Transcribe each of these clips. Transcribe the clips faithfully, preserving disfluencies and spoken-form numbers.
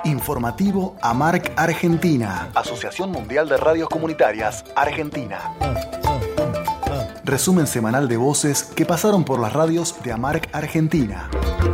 Informativo AMARC Argentina. Asociación Mundial de Radios Comunitarias Argentina. Resumen semanal de voces que pasaron por las radios de AMARC Argentina.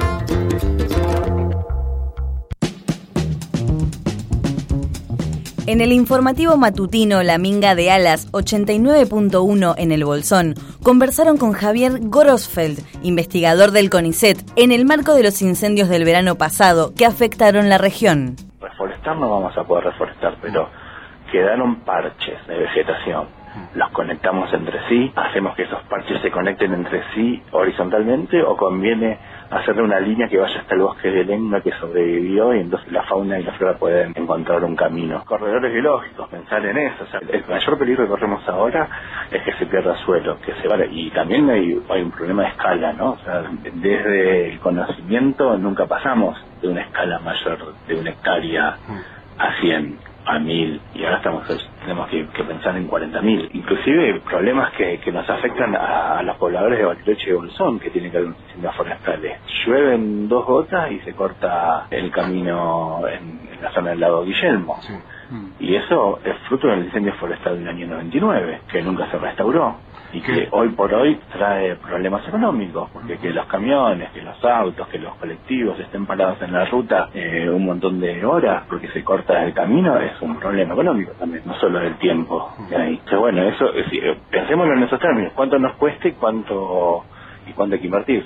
En el informativo matutino La Minga de Alas ochenta y nueve punto uno en El Bolsón, conversaron con Javier Gorosfeld, investigador del CONICET, en el marco de los incendios del verano pasado que afectaron la región. Reforestar no vamos a poder reforestar, pero quedaron parches de vegetación. Los conectamos entre sí, hacemos que esos parches se conecten entre sí horizontalmente, o conviene hacerle una línea que vaya hasta el bosque de lenga que sobrevivió y entonces la fauna y la flora pueden encontrar un camino. Corredores biológicos, pensar en eso. O sea, el mayor peligro que corremos ahora es que se pierda suelo, que se vaya. Y también hay, hay un problema de escala, ¿no? O sea, desde el conocimiento nunca pasamos de una escala mayor de una hectárea a cien, a mil, y ahora estamos tenemos que, que pensar en cuarenta mil. Inclusive problemas que, que nos afectan a, a los pobladores de Bariloche y Bolsón, que tienen que ver con incendios forestales. Llueven dos gotas y se corta el camino en, en la zona del lago Guillermo. Sí. Mm. Y eso es fruto del incendio forestal del año noventa y nueve, que nunca se restauró. Y que ¿Qué? hoy por hoy trae problemas económicos, porque que los camiones, que los autos, que los colectivos estén parados en la ruta eh, un montón de horas porque se corta el camino es un problema económico también, no solo del tiempo que hay. Entonces, bueno, eso, es, pensémoslo en esos términos, cuánto nos cuesta y cuánto, y cuánto hay que invertir.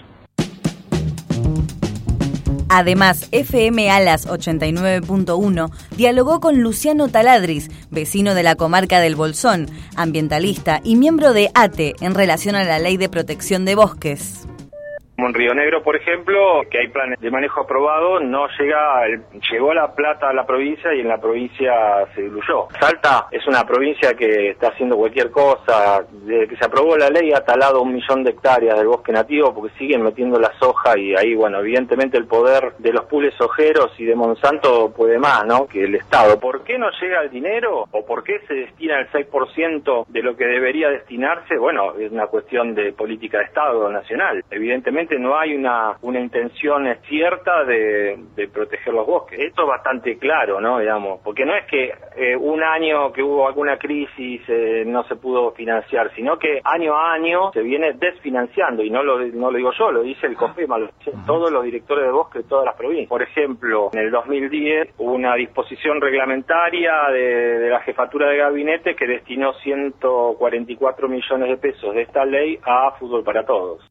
Además, F M Alas ochenta y nueve punto uno dialogó con Luciano Taladriz, vecino de la comarca del Bolsón, ambientalista y miembro de A T E en relación a la Ley de Protección de Bosques. Como en Río Negro, por ejemplo, que hay planes de manejo aprobados, no llega, el, llegó la plata a la provincia y en la provincia se diluyó. Salta es una provincia que está haciendo cualquier cosa. Desde que se aprobó la ley ha talado un millón de hectáreas del bosque nativo porque siguen metiendo la soja y ahí, bueno, evidentemente el poder de los pools sojeros y de Monsanto puede más, ¿no?, que el Estado. ¿Por qué no llega el dinero o por qué se destina el seis por ciento de lo que debería destinarse? Bueno, es una cuestión de política de Estado nacional. Evidentemente no hay una una intención cierta de, de proteger los bosques. Esto es bastante claro, ¿no?, digamos, porque no es que eh, un año que hubo alguna crisis eh, no se pudo financiar, sino que año a año se viene desfinanciando, y no lo no lo digo yo, lo dice el COFEMA, lo dicen todos los directores de bosque de todas las provincias. Por ejemplo, en el dos mil diez hubo una disposición reglamentaria de, de la jefatura de gabinete que destinó ciento cuarenta y cuatro millones de pesos de esta ley a Fútbol para Todos.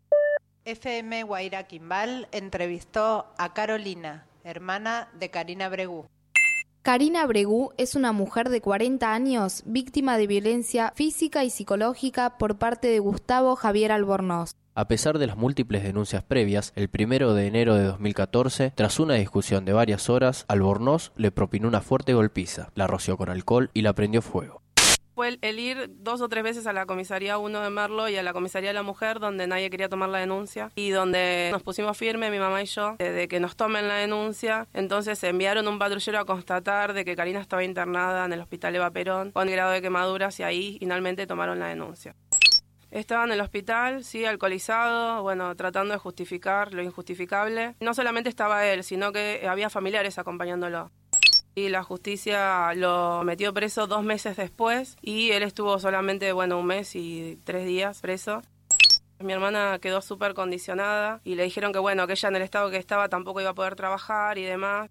F M Guaira Quimbal entrevistó a Carolina, hermana de Karina Bregú. Karina Bregú es una mujer de cuarenta años, víctima de violencia física y psicológica por parte de Gustavo Javier Albornoz. A pesar de las múltiples denuncias previas, el primero de enero de dos mil catorce, tras una discusión de varias horas, Albornoz le propinó una fuerte golpiza, la roció con alcohol y la prendió fuego. Fue el ir dos o tres veces a la comisaría uno de Merlo y a la comisaría de la mujer, donde nadie quería tomar la denuncia y donde nos pusimos firmes, mi mamá y yo, de, de que nos tomen la denuncia. Entonces enviaron un patrullero a constatar de que Karina estaba internada en el hospital Eva Perón con grado de quemaduras y ahí finalmente tomaron la denuncia. Estaba en el hospital, sí, alcoholizado, bueno, tratando de justificar lo injustificable. No solamente estaba él, sino que había familiares acompañándolo. Y la justicia lo metió preso dos meses después y él estuvo solamente, bueno, un mes y tres días preso. Mi hermana quedó súper condicionada y le dijeron que, bueno, que ella en el estado que estaba tampoco iba a poder trabajar y demás.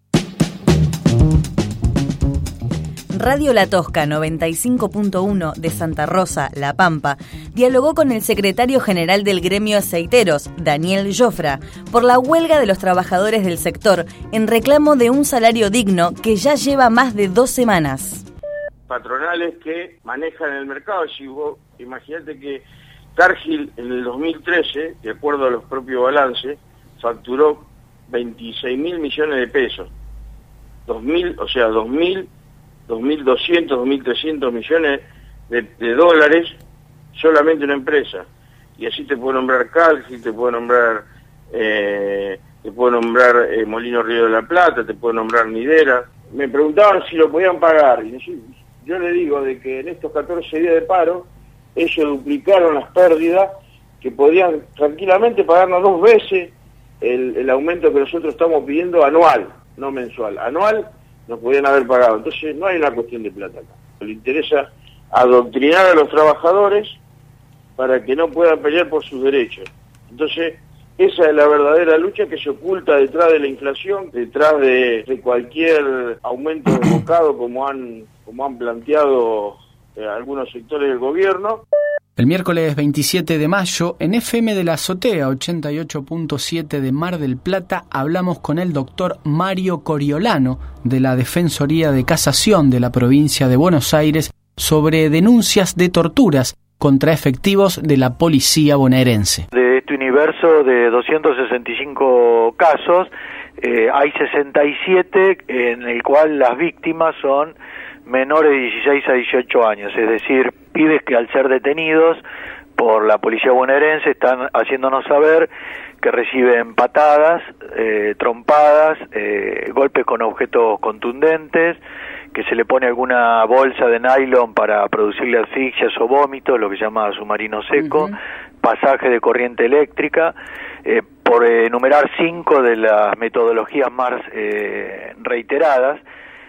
Radio La Tosca noventa y cinco punto uno de Santa Rosa, La Pampa, dialogó con el secretario general del gremio aceiteros, Daniel Jofra, por la huelga de los trabajadores del sector en reclamo de un salario digno que ya lleva más de dos semanas. Patronales que manejan el mercado. Si vos imaginate que Cargill en el dos mil trece, de acuerdo a los propios balances, facturó veintiséis mil millones de pesos. dos mil, o sea, dos mil dos mil doscientos, dos mil trescientos millones de, de dólares solamente una empresa. Y así te puedo nombrar Calci, te puedo nombrar eh, te puedo nombrar eh, Molino Río de la Plata, te puedo nombrar Nidera. Me preguntaban si lo podían pagar. Y yo, yo le digo de que en estos catorce días de paro, ellos duplicaron las pérdidas, que podían tranquilamente pagarnos dos veces el, el aumento que nosotros estamos pidiendo anual, no mensual, anual, nos podían haber pagado. Entonces no hay una cuestión de plata acá. Le interesa adoctrinar a los trabajadores para que no puedan pelear por sus derechos. Entonces, esa es la verdadera lucha que se oculta detrás de la inflación, detrás de, de cualquier aumento de bocado como han, como han planteado eh, algunos sectores del gobierno. El miércoles veintisiete de mayo, en F M de la Azotea ochenta y ocho punto siete de Mar del Plata, hablamos con el doctor Mario Coriolano, de la Defensoría de Casación de la provincia de Buenos Aires, sobre denuncias de torturas contra efectivos de la policía bonaerense. De este universo de doscientos sesenta y cinco casos, eh, hay sesenta y siete en el cual las víctimas son menores de dieciséis a dieciocho años, es decir, pibes que al ser detenidos por la policía bonaerense están haciéndonos saber que reciben patadas, eh, trompadas, eh, golpes con objetos contundentes, que se le pone alguna bolsa de nylon para producirle asfixias o vómitos, lo que se llama submarino seco, uh-huh. pasaje de corriente eléctrica, eh, por enumerar cinco de las metodologías más eh, reiteradas.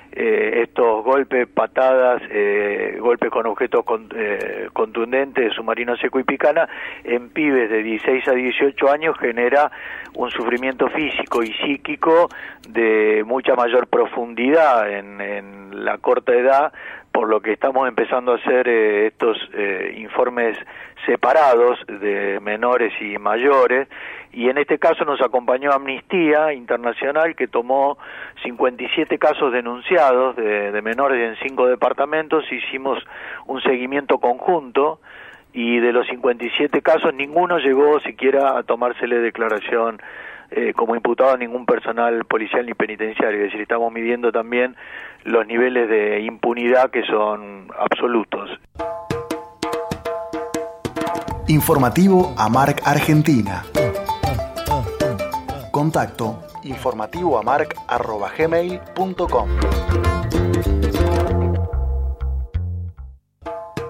Eh, estos golpes, patadas, eh, golpes con objetos con, eh, contundentes, submarino seco y picana, en pibes de dieciséis a dieciocho años genera un sufrimiento físico y psíquico de mucha mayor profundidad en, en la corta edad, por lo que estamos empezando a hacer eh, estos eh, informes separados de menores y mayores, y en este caso nos acompañó Amnistía Internacional, que tomó cincuenta y siete casos denunciados de, de menores en cinco departamentos. Hicimos un seguimiento conjunto y de los cincuenta y siete casos ninguno llegó siquiera a tomársele declaración eh, como imputado a ningún personal policial ni penitenciario. Es decir, estamos midiendo también los niveles de impunidad que son absolutos. Informativo AMARC Argentina. Contacto informativoamarc arroba gmail punto com.